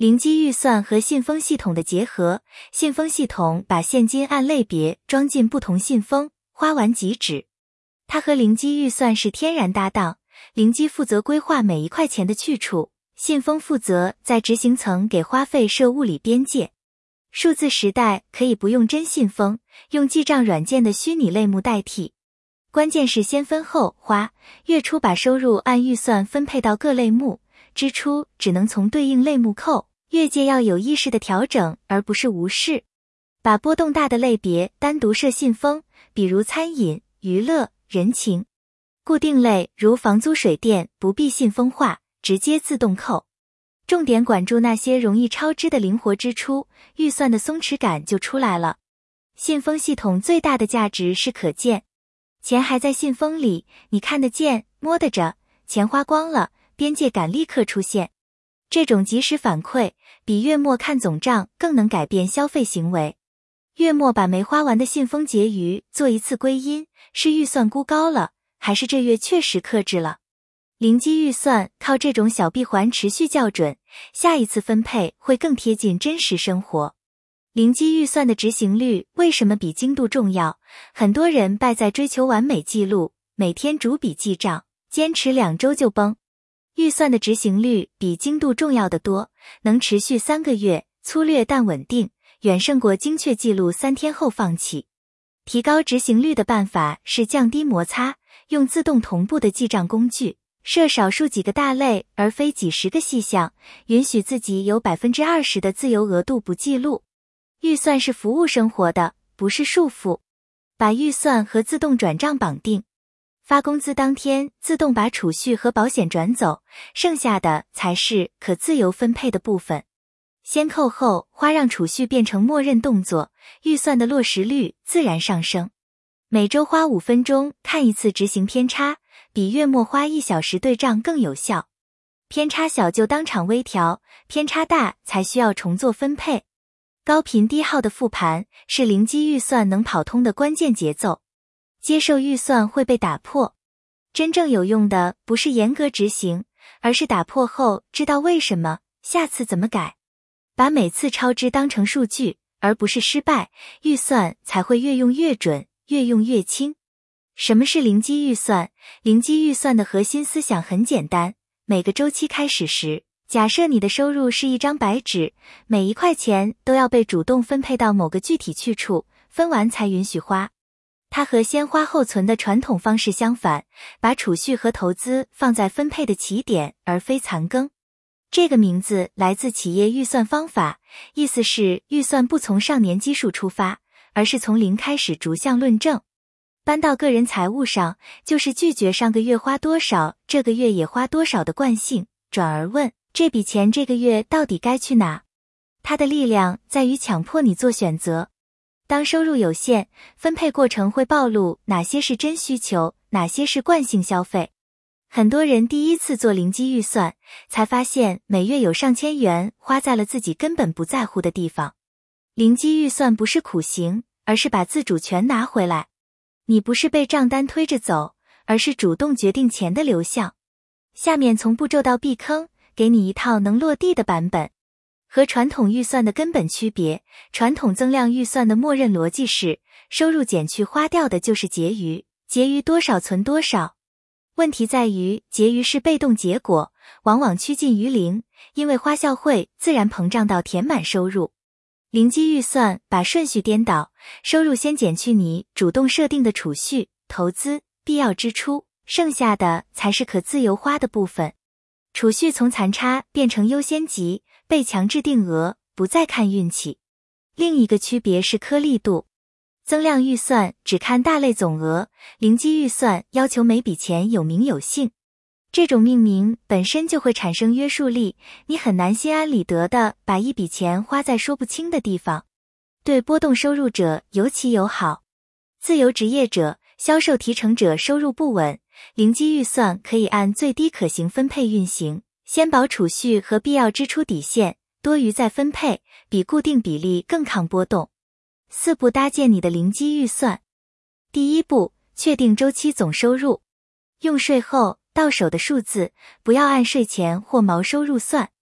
零基预算和信封系统的结合，信封系统把现金按类别装进不同信封，花完即止。它和零基预算是天然搭档，零基负责规划每一块钱的去处，信封负责在执行层给花费设物理边界。数字时代可以不用真信封，用记账软件的虚拟类目代替。关键是先分后花，月初把收入按预算分配到各类目，支出只能从对应类目扣，月界要有意识的调整，而不是无视。把波动大的类别单独设信封，比如餐饮、娱乐、人情。固定类如房租水电不必信封化，直接自动扣。重点管住那些容易超支的灵活支出，预算的松弛感就出来了。信封系统最大的价值是可见，钱还在信封里，你看得见，摸得着，钱花光了，边界感立刻出现。这种及时反馈比月末看总账更能改变消费行为。月末把没花完的信封结余做一次归因，是预算估高了，还是这月确实克制了？零基预算靠这种小闭环持续校准，下一次分配会更贴近真实生活。零基预算的执行率为什么比精度重要？很多人败在追求完美记录，每天逐笔记账，坚持2周就崩。预算的执行率比精度重要的多，能持续3个月，粗略但稳定，远胜过精确记录3天后放弃。提高执行率的办法是降低摩擦，用自动同步的记账工具，设少数几个大类而非几十个细项，允许自己有 20% 的自由额度不记录。预算是服务生活的，不是束缚。把预算和自动转账绑定。发工资当天自动把储蓄和保险转走，剩下的才是可自由分配的部分。先扣后花让储蓄变成默认动作，预算的落实率自然上升。每周花5分钟看一次执行偏差，比月末花1小时对账更有效。偏差小就当场微调，偏差大才需要重做分配。高频低耗的复盘是零基预算能跑通的关键节奏。接受预算会被打破，真正有用的不是严格执行，而是打破后知道为什么，下次怎么改。把每次超支当成数据，而不是失败，预算才会越用越准，越用越轻。什么是零基预算？零基预算的核心思想很简单，每个周期开始时，假设你的收入是一张白纸，每一块钱都要被主动分配到某个具体去处，分完才允许花。它和先花后存的传统方式相反，把储蓄和投资放在分配的起点，而非残羹。这个名字来自企业预算方法，意思是预算不从上年基数出发，而是从零开始逐项论证。搬到个人财务上，就是拒绝上个月花多少，这个月也花多少的惯性，转而问，这笔钱这个月到底该去哪？它的力量在于强迫你做选择。当收入有限，分配过程会暴露哪些是真需求，哪些是惯性消费。很多人第一次做零基预算，才发现每月有上千元花在了自己根本不在乎的地方。零基预算不是苦行，而是把自主权拿回来。你不是被账单推着走，而是主动决定钱的流向。下面从步骤到避坑，给你一套能落地的版本。和传统预算的根本区别，传统增量预算的默认逻辑是，收入减去花掉的就是结余，结余多少存多少。问题在于，结余是被动结果，往往趋近于零，因为花销会自然膨胀到填满收入。零基预算把顺序颠倒，收入先减去你主动设定的储蓄、投资、必要支出，剩下的才是可自由花的部分。储蓄从残差变成优先级，被强制定额，不再看运气。另一个区别是颗粒度。增量预算只看大类总额，零基预算要求每笔钱有名有姓。这种命名本身就会产生约束力，你很难心安理得地把一笔钱花在说不清的地方。对波动收入者尤其友好。自由职业者、销售提成者收入不稳，零基预算可以按最低可行分配运行，先保储蓄和必要支出底线，多余再分配，比固定比例更抗波动。4步搭建你的零基预算。第一步，确定周期总收入。用税后到手的数字，不要按税前或毛收入算。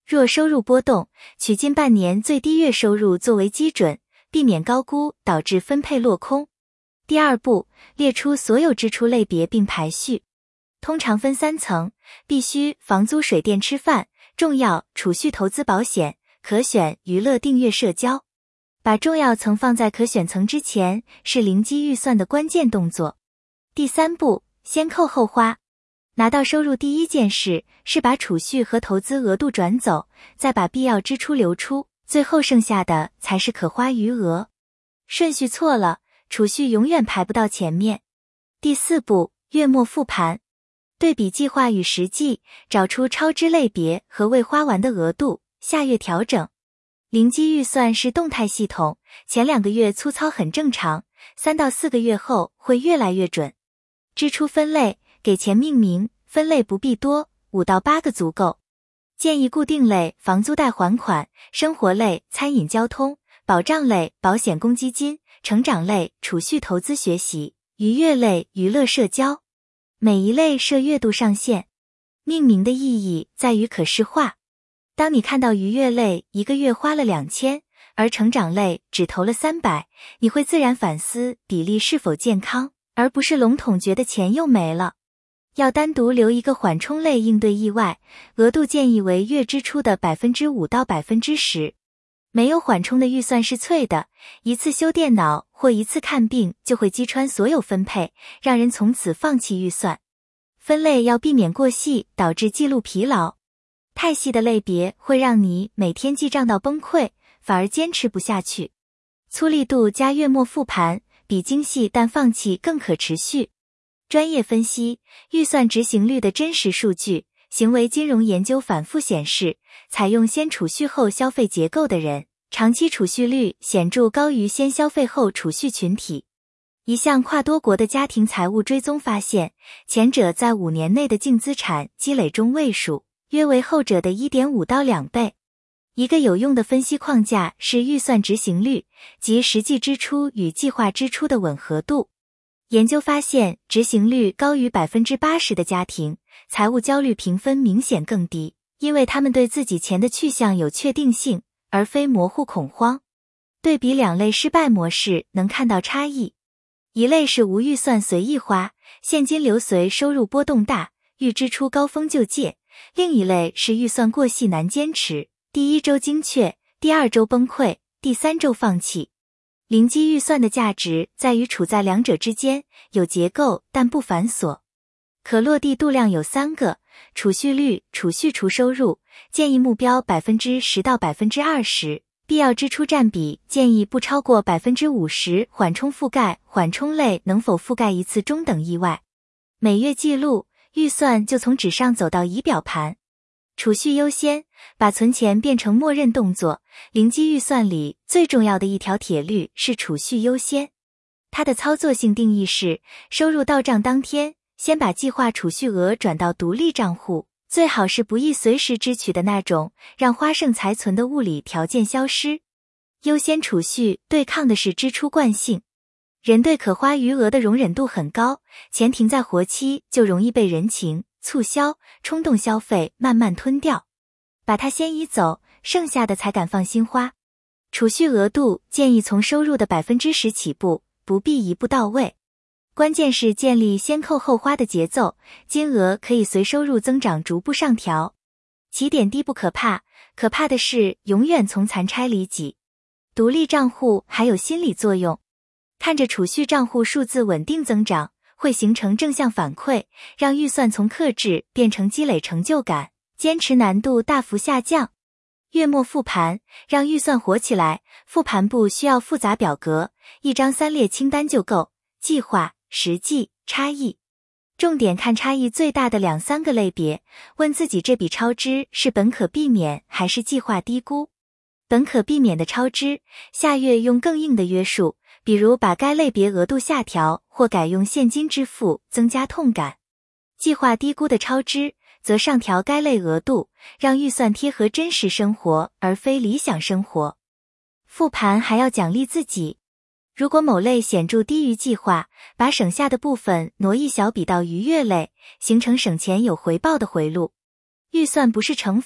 若收入波动，取近半年最低月收入作为基准，避免高估导致分配落空。第二步，列出所有支出类别并排序。通常分3层，必须、房租、水电、吃饭，重要、储蓄、投资、保险，可选、娱乐、订阅、社交。把重要层放在可选层之前，是零基预算的关键动作。第3步，先扣后花。拿到收入第一件事是把储蓄和投资额度转走，再把必要支出留出，最后剩下的才是可花余额。顺序错了，储蓄永远排不到前面。第4步，月末复盘。对比计划与实际，找出超支类别和未花完的额度，下月调整。零基预算是动态系统，前2个月粗糙很正常，3到4个月后会越来越准。支出分类，给钱命名，分类不必多，5到8个足够。建议固定类房租贷还款，生活类餐饮交通，保障类保险公积金，成长类储蓄投资学习，愉悦类娱乐社交。每一类设月度上限。命名的意义在于可视化。当你看到愉悦类1个月花了2000，而成长类只投了300，你会自然反思比例是否健康，而不是笼统觉得钱又没了。要单独留一个缓冲类应对意外，额度建议为月支出的 5% 到 10%。没有缓冲的预算是脆的，一次修电脑或一次看病就会击穿所有分配，让人从此放弃预算。分类要避免过细，导致记录疲劳。太细的类别会让你每天记账到崩溃，反而坚持不下去。粗力度加月末复盘，比精细但放弃更可持续。专业分析，预算执行率的真实数据。行为金融研究反复显示，采用先储蓄后消费结构的人，长期储蓄率显著高于先消费后储蓄群体。一项跨多国的家庭财务追踪发现，前者在5年内的净资产积累中位数，约为后者的 1.5 到2倍。一个有用的分析框架是预算执行率，即实际支出与计划支出的吻合度。研究发现，执行率高于 80% 的家庭，财务焦虑评分明显更低，因为他们对自己钱的去向有确定性，而非模糊恐慌。对比2类失败模式能看到差异。一类是无预算随意花，现金流随收入波动大，遇支出高峰就借；另一类是预算过细难坚持，第1周精确，第2周崩溃，第3周放弃。零基预算的价值在于处在2者之间，有结构但不繁琐。可落地度量有3个：储蓄率，储蓄除收入，建议目标 10% 到 20%， 必要支出占比建议不超过 50%， 缓冲覆盖，缓冲类能否覆盖一次中等意外。每月记录，预算就从纸上走到仪表盘。储蓄优先，把存钱变成默认动作。零基预算里最重要的一条铁律是储蓄优先。它的操作性定义是，收入到账当天，先把计划储蓄额转到独立账户，最好是不易随时支取的那种，让花剩财存的物理条件消失。优先储蓄对抗的是支出惯性。人对可花余额的容忍度很高，钱停在活期就容易被人情、促销、冲动消费慢慢吞掉。把它先移走，剩下的才敢放心花。储蓄额度建议从收入的 10% 起步，不必一步到位。关键是建立先扣后花的节奏，金额可以随收入增长逐步上调。起点低不可怕，可怕的是永远从残差里挤。独立账户还有心理作用，看着储蓄账户数字稳定增长，会形成正向反馈，让预算从克制变成积累成就感，坚持难度大幅下降。月末复盘，让预算活起来。复盘不需要复杂表格，一张3列清单就够。计划、实际、差异。重点看差异最大的2-3个类别，问自己这笔超支是本可避免还是计划低估。本可避免的超支，下月用更硬的约束，比如把该类别额度下调，或改用现金支付，增加痛感。计划低估的超支，则上调该类额度，让预算贴合真实生活，而非理想生活。复盘还要奖励自己。如果某类显著低于计划，把省下的部分挪一小笔到愉悦类，形成省钱有回报的回路。预算不是惩罚，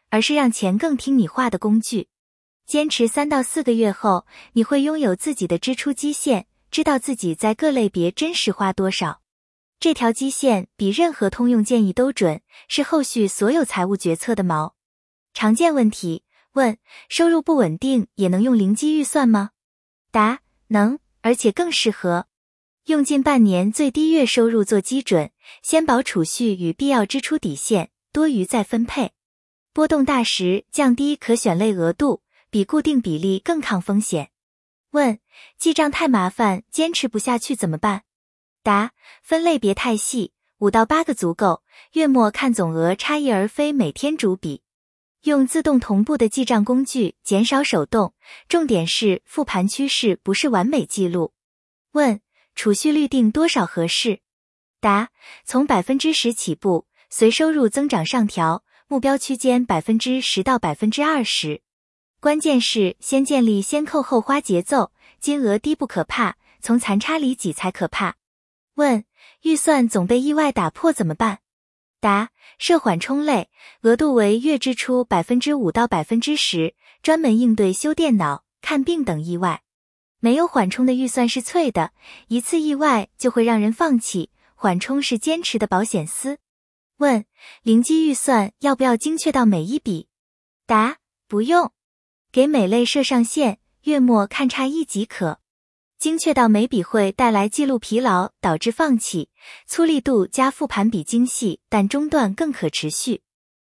而是让钱更听你话的工具。坚持3到4个月后，你会拥有自己的支出基线，知道自己在各类别真实花多少。这条基线比任何通用建议都准，是后续所有财务决策的锚。常见问题：问，收入不稳定也能用零基预算吗？答，能，而且更适合。用近半年最低月收入做基准，先保储蓄与必要支出底线，多余再分配。波动大时降低可选类额度，比固定比例更抗风险。问，记账太麻烦，坚持不下去怎么办？答，分类别太细，5到8个足够，月末看总额差异而非每天逐笔。用自动同步的记账工具，减少手动，重点是复盘趋势，不是完美记录。问，储蓄率定多少合适？答，从 10% 起步，随收入增长上调，目标区间 10% 到 20%。关键是先建立先扣后花节奏，金额低不可怕，从残差里挤才可怕。问，预算总被意外打破怎么办？答，设缓冲类，额度为月支出 5% 到 10%， 专门应对修电脑、看病等意外。没有缓冲的预算是脆的，一次意外就会让人放弃，缓冲是坚持的保险丝。问，零基预算要不要精确到每一笔？答，不用，给每类设上限，月末看差异即可。精确到每笔会带来记录疲劳，导致放弃。粗力度加复盘比精细，但中断更可持续。